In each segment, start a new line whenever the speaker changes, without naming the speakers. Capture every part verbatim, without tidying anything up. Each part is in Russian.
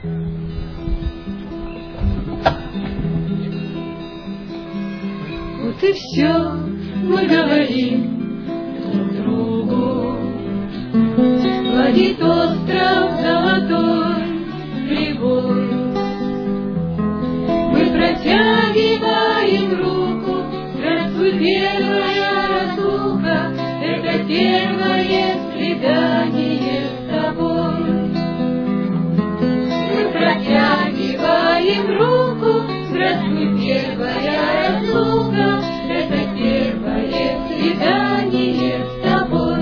Вот и все мы говорим друг другу. Гладит остров золотой прибой. Мы протягиваем руку. Здравствуй, первая разлука. Это первое свидание с тобой. Мы протягиваем руку. Здравствуй, первая разлука. Это первое свидание с тобой.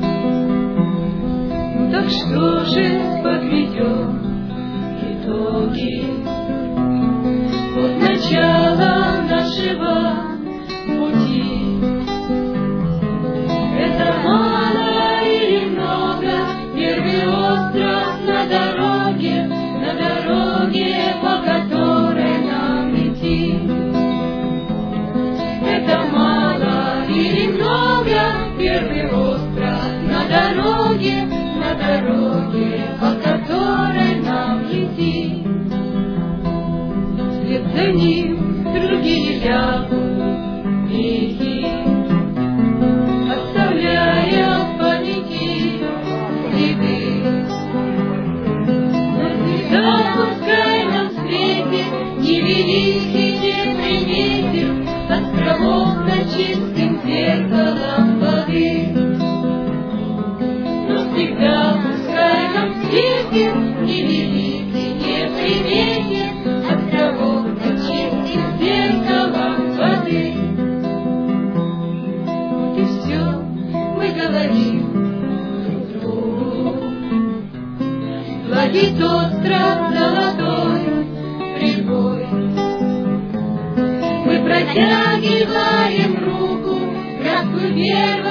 Ну так что же подведем итоги? Вот начало нашего пути. Это мало или много? Первый остров на дороге, на дороге, по которой нам идти. Это мало или много? Первый остров на дороге, на дороге, по которой нам идти. Вслед за ним другие лягут идти, оставляя в памяти следы. Но звезда пускай нам светит, не великий, не приметит островок над чистым зеркалом воды. Но всегда пускай нам светит, не великий, не приметит островок над чистым зеркалом воды. Вот и все мы говорим друг другу. Гладит остров золотой прибой. Мы протягиваем руку. Здравствуй, первая